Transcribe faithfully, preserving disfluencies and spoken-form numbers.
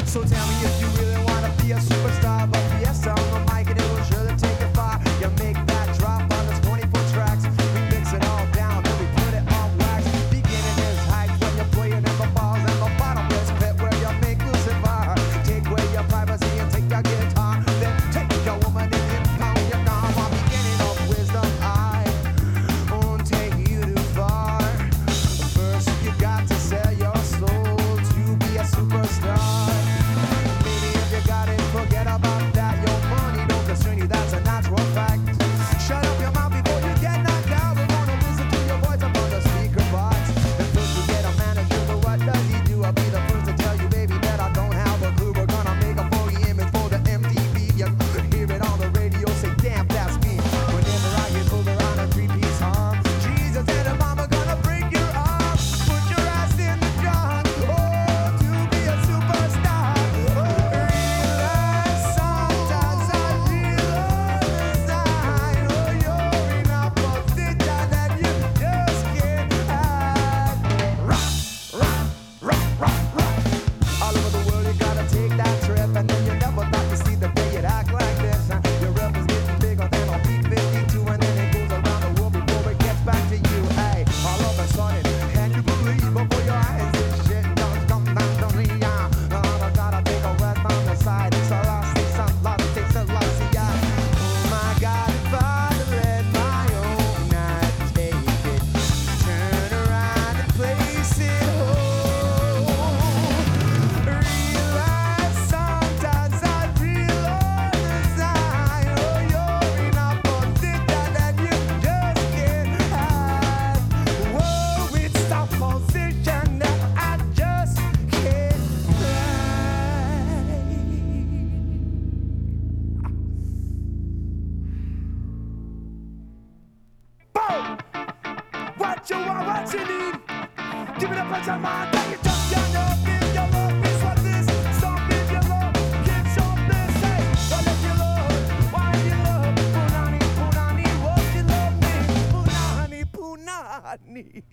So tell me if you really wanna be a superstar. But yes, on the mic and it will surely take it far. You make that drop on the twenty-four tracks. We mix it all down, then we put it on wax. Beginning is hype when you're playing in the balls, and the bottomless pit where you make Lucifer. Take away your privacy and take your guitar. Then take your woman and impound your car. While beginning of wisdom, I won't take you too far. First, you got to sell your soul to be a superstar. Maybe if you got it, forget about that. Your money don't concern you, that's a natural fact. Shut up your mouth before you get knocked out. We're gonna listen to your voice up on the speaker box. And first you get a manager, but what does he do? I'll be the first to tell you, baby, that I don't have a clue. We're gonna make a phony image for the M T V. You hear it on the radio, say, damn, that's me. Whenever I get pulled around a three-piece arm, Jesus and a mama gonna break your arm. Put your ass in the junk, oh, to be a superstar. Oh, realize sometimes I realize I know you're in a position that you just can't hide. Rock, rock, rock, rock, rock. All over the world you gotta take that trip, and then you never thought to see the day you'd act like this. Uh, Your rep is getting bigger than a B fifty-two, and then it goes around the world before it gets back to you. Hey, all of a sudden, can you believe before your eyes this shit does come down to me? Uh, I gotta take a rest on the side. It's a loss, it's a loss, it's a loss, yeah. Oh my God, if I let my own night take it, turn around and place it home. Realize sometimes I realize I know you're in a position that you just can't hide. Whoa, it's a position that I just can't hide. Boom! What you want, what you need? Give it up at your mind, take it just your love, give your love, it's what this. Some give your love, give some bliss. Hey, what if you love? Why you love? Punani, punani, what you love me? Punani, punani.